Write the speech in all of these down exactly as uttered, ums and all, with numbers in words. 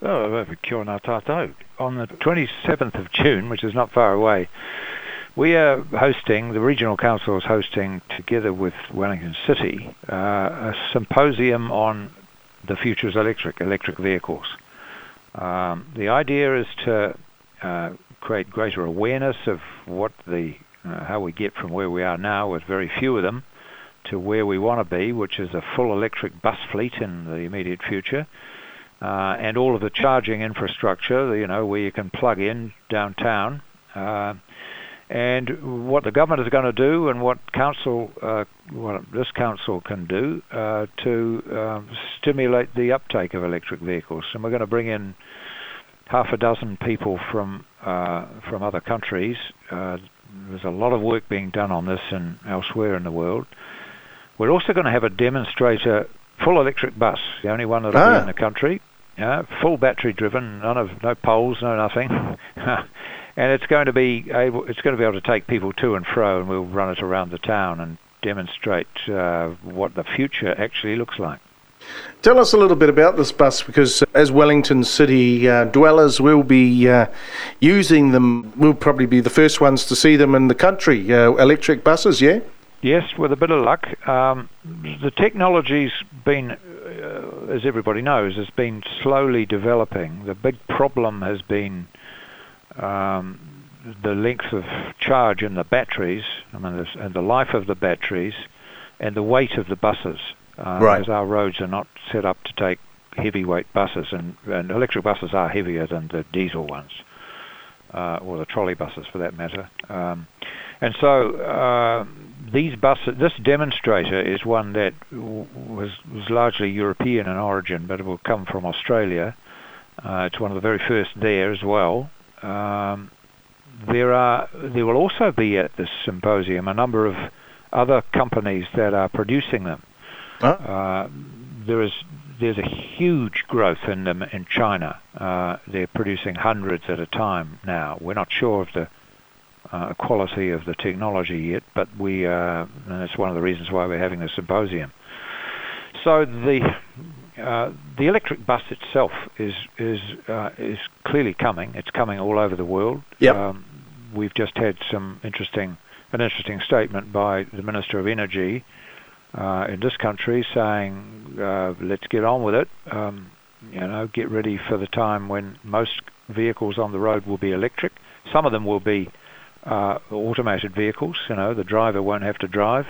Oh, kia ora tātou. On the twenty-seventh of June, which is not far away, we are hosting, the Regional Council is hosting, together with Wellington City, uh, a symposium on the future's electric, electric vehicles. Um, the idea is to uh, create greater awareness of what the, uh, how we get from where we are now with very few of them to where we want to be, which is a full electric bus fleet in the immediate future. Uh, and all of the charging infrastructure, you know, where you can plug in downtown. Uh, and what the government is going to do and what council, uh, what this council can do uh, to uh, stimulate the uptake of electric vehicles. And we're going to bring in half a dozen people from uh, from other countries. Uh, there's a lot of work being done on this and elsewhere in the world. We're also going to have a demonstrator full electric bus, the only one that'll Ah. be in the country. Yeah, full battery driven, none of no poles, no nothing, and it's going to be able it's going to be able to take people to and fro, and we'll run it around the town and demonstrate uh, what the future actually looks like. Tell us a little bit about this bus, because as Wellington City uh, dwellers, we'll be uh, using them. We'll probably be the first ones to see them in the country. Uh, electric buses, yeah. Yes, with a bit of luck. Um, the technology's been, uh, as everybody knows, has been slowly developing. The big problem has been um, the length of charge in the batteries, I mean, this, and the life of the batteries, and the weight of the buses. Uh, Right. As our roads are not set up to take heavyweight buses, and, and electric buses are heavier than the diesel ones, uh, or the trolley buses for that matter. Um, and so uh, these buses, this demonstrator is one that w- was, was largely European in origin, but it will come from Australia. Uh, it's one of the very first there as well. Um, there are there will also be at this symposium a number of other companies that are producing them. Huh? Uh, there is there's a huge growth in them in China. Uh, they're producing hundreds at a time now. We're not sure of the uh, quality of the technology yet, but we uh, and that's one of the reasons why we're having the symposium. So the uh, the electric bus itself is is uh, is clearly coming. It's coming all over the world. Yep. Um, we've just had some interesting an interesting statement by the Minister of Energy Uh, in this country, saying, uh, let's get on with it, um, you know, get ready for the time when most vehicles on the road will be electric. Some of them will be uh, automated vehicles, you know, the driver won't have to drive.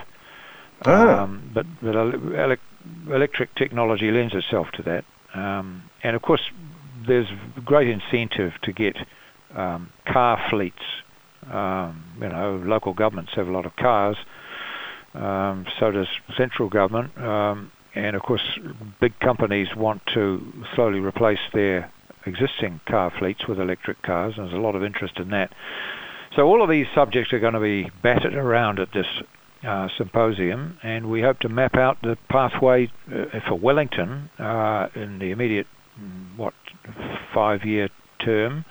Ah. Um, but but ele- electric technology lends itself to that. Um, and of course, there's great incentive to get um, car fleets. Um, you know, local governments have a lot of cars. Um, so does central government, um, and of course big companies want to slowly replace their existing car fleets with electric cars, and there's a lot of interest in that. So all of these subjects are going to be battered around at this uh, symposium, and we hope to map out the pathway uh, for Wellington uh, in the immediate, what, five-year term,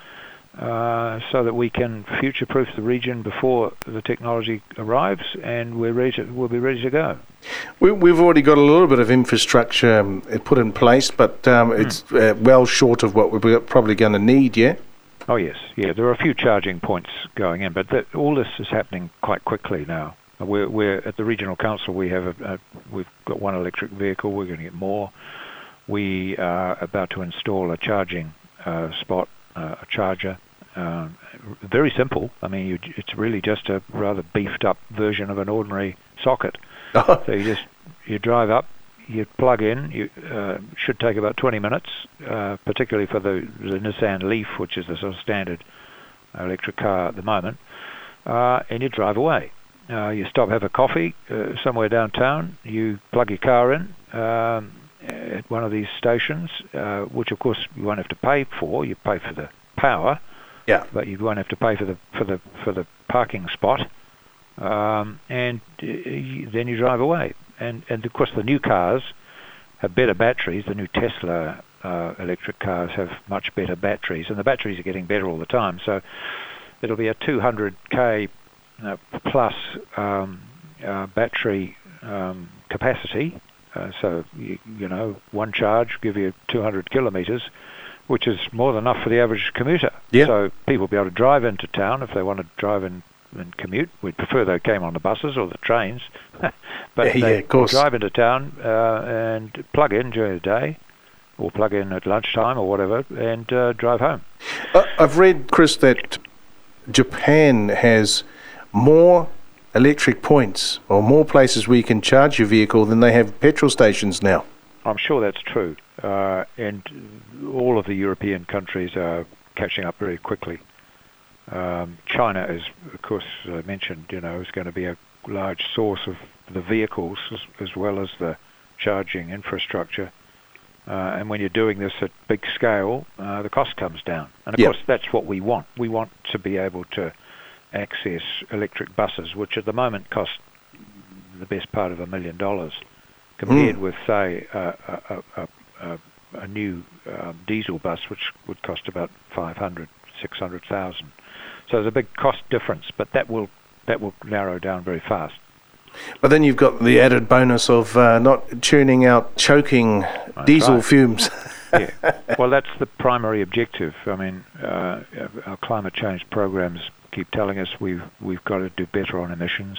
Uh, so that we can future-proof the region before the technology arrives, and we're ready to, we'll be ready to go. We, we've already got a little bit of infrastructure um, put in place, but um, mm. it's uh, well short of what we're probably going to need, yeah? Oh, yes. Yeah, there are a few charging points going in, but that, all this is happening quite quickly now. We're, we're at the Regional Council, we have a, a, we've got one electric vehicle, we're going to get more. We are about to install a charging uh, spot, uh, a charger. Uh, very simple. I mean, you, it's really just a rather beefed up version of an ordinary socket. So you just you drive up, you plug in. You uh, should take about twenty minutes, uh, particularly for the, the Nissan Leaf, which is the sort of standard electric car at the moment. Uh, and you drive away. Uh, you stop, have a coffee uh, somewhere downtown. You plug your car in um, at one of these stations, uh, which of course you won't have to pay for. You pay for the power. Yeah. But you won't have to pay for the for the for the parking spot, um, and uh, you, then you drive away. And and of course the new cars have better batteries. The new Tesla uh, electric cars have much better batteries, and the batteries are getting better all the time. So it'll be a two hundred k uh, plus um, uh, battery um, capacity. Uh, so you, you know, one charge give you two hundred kilometres. which is more than enough for the average commuter. Yeah. So people will be able to drive into town if they want to drive in and commute. We'd prefer they came on the buses or the trains, but yeah, they yeah, of course. drive into town uh, and plug in during the day, or plug in at lunchtime or whatever, and uh, drive home. Uh, I've read, Chris, that Japan has more electric points or more places where you can charge your vehicle than they have petrol stations now. I'm sure that's true, uh, and all of the European countries are catching up very quickly. Um, China is, of course, I mentioned, you know, is going to be a large source of the vehicles as, as well as the charging infrastructure. Uh, and when you're doing this at big scale, uh, the cost comes down. And of Yep. course, that's what we want. We want to be able to access electric buses, which at the moment cost the best part of a million dollars, compared Mm. with, say, a, a, a, a, a new um, diesel bus, which would cost about five hundred, six hundred thousand. So there's a big cost difference, but that will that will narrow down very fast. But then you've got the added bonus of uh, not churning out choking That's diesel right. fumes. Yeah. Well, that's the primary objective. I mean, uh, our climate change programs keep telling us we've we've got to do better on emissions.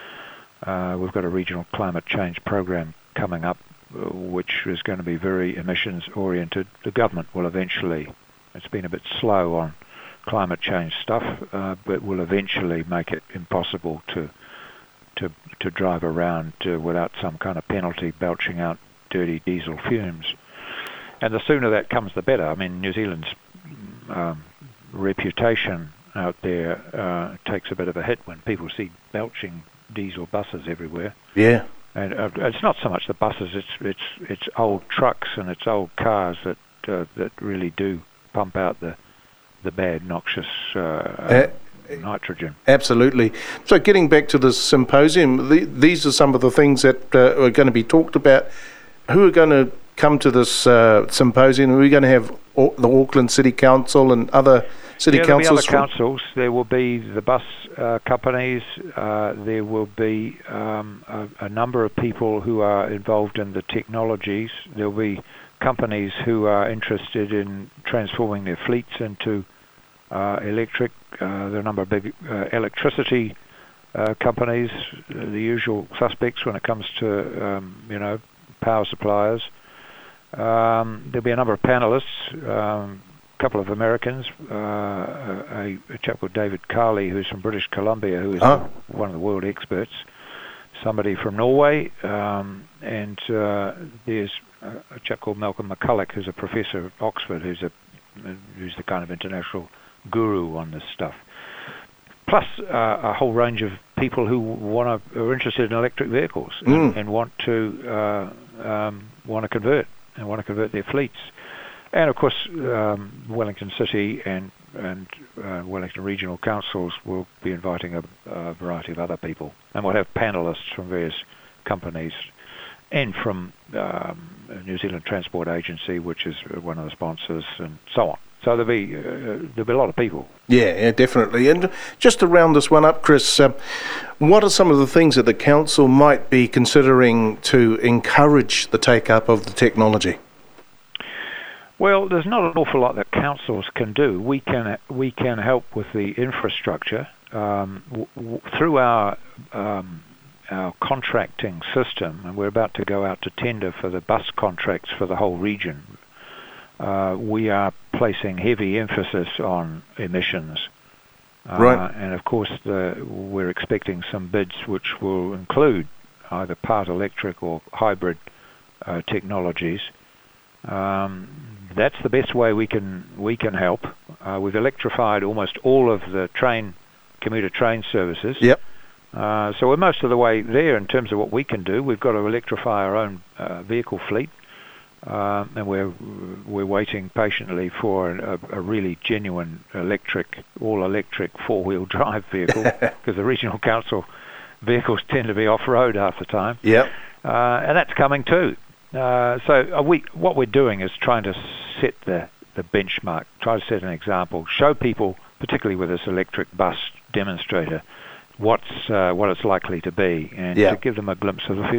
Uh, we've got a regional climate change program coming up, uh, which is going to be very emissions oriented. The government will eventually. It's been a bit slow on climate change stuff, uh, but will eventually make it impossible to to to drive around uh, without some kind of penalty belching out dirty diesel fumes. And the sooner that comes, the better. I mean, New Zealand's um, reputation out there uh, takes a bit of a hit when people see belching diesel buses everywhere. Yeah. And uh, it's not so much the buses; it's it's it's old trucks and it's old cars that uh, that really do pump out the the bad, noxious uh, uh, nitrogen. Absolutely. So getting back to the symposium, the, these are some of the things that uh, are going to be talked about. Who are going to come to this uh, symposium? Are we going to have au- the Auckland City Council and other city yeah, councils? There'll be other councils. There will be the bus uh, companies. Uh, there will be um, a, a number of people who are involved in the technologies. There will be companies who are interested in transforming their fleets into uh, electric. Uh, there are a number of big uh, electricity uh, companies, uh, the usual suspects when it comes to um, you know power suppliers. Um, there'll be a number of panelists, um, a couple of Americans, uh, a, a chap called David Carley, who's from British Columbia, who is Oh. one of the world experts, somebody from Norway, um, and uh, there's a, a chap called Malcolm McCulloch, who's a professor at Oxford, who's a who's the kind of international guru on this stuff. Plus uh, a whole range of people who want to are interested in electric vehicles and, Mm. and want to uh, um, want to convert and want to convert their fleets. And of course, um, Wellington City and and uh, Wellington Regional Councils will be inviting a, a variety of other people, and we'll have panelists from various companies and from um, New Zealand Transport Agency, which is one of the sponsors, and so on. So there'll be uh, there'll be a lot of people. Yeah, yeah, definitely. And just to round this one up, Chris, uh, what are some of the things that the council might be considering to encourage the take-up of the technology? Well, there's not an awful lot that councils can do. We can we can help with the infrastructure um, w- w- through our um, our contracting system, and we're about to go out to tender for the bus contracts for the whole region. Uh, we are placing heavy emphasis on emissions. Uh, Right. And of course, the, we're expecting some bids which will include either part electric or hybrid uh, technologies. Um, that's the best way we can we can help. Uh, we've electrified almost all of the train commuter train services. Yep. Uh, so we're most of the way there in terms of what we can do. We've got to electrify our own uh, vehicle fleet. Um, and we're we're waiting patiently for a, a really genuine electric, all-electric four-wheel drive vehicle, because the regional council vehicles tend to be off-road half the time. Yep. Uh, and that's coming too. Uh, so are we, what we're doing is trying to set the, the benchmark, try to set an example, show people, particularly with this electric bus demonstrator, what's uh, what it's likely to be, and Yeah. to give them a glimpse of the future.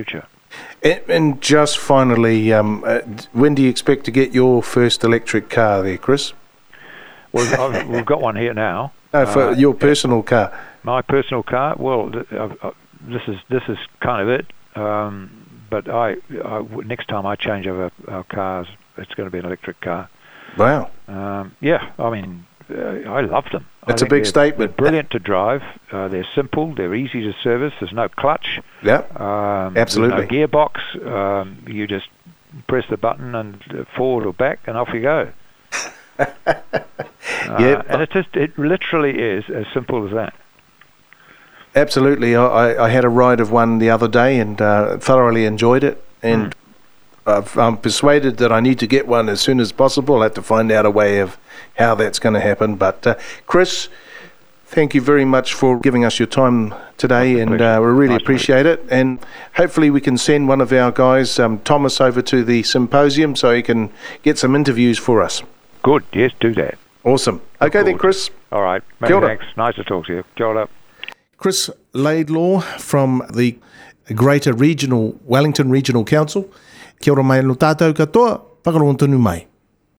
And, and just finally, um, uh, when do you expect to get your first electric car there, Chris? Well, I've, we've got one here now. No, for uh, your personal car. My personal car. Well, th- uh, uh, this is this is kind of it. Um, but I, I next time I change over our cars, it's going to be an electric car. Wow. Um, yeah, I mean, uh, I love them. That's I a big they're, statement. They're brilliant to drive. Uh, they're simple. They're easy to service. There's no clutch. Yeah. Um, Absolutely. There's no gearbox. Um, you just press the button and uh, forward or back, and off you go. uh, yeah. And it just it literally is as simple as that. Absolutely. I, I had a ride of one the other day and uh, thoroughly enjoyed it. And mm. I'm persuaded that I need to get one as soon as possible. I'll have to find out a way of how that's going to happen. But uh, Chris, thank you very much for giving us your time today, and uh, we really nice appreciate it. And hopefully we can send one of our guys, um, Thomas, over to the symposium so he can get some interviews for us. Good. Yes, do that. Awesome. Okay then, Chris. All right. Many thanks. Nice to talk to you. Kia ora. Chris Laidlaw from the Greater Regional Wellington Regional Council. Kia ora mai no tātou katoa, whakarongo tonu mai.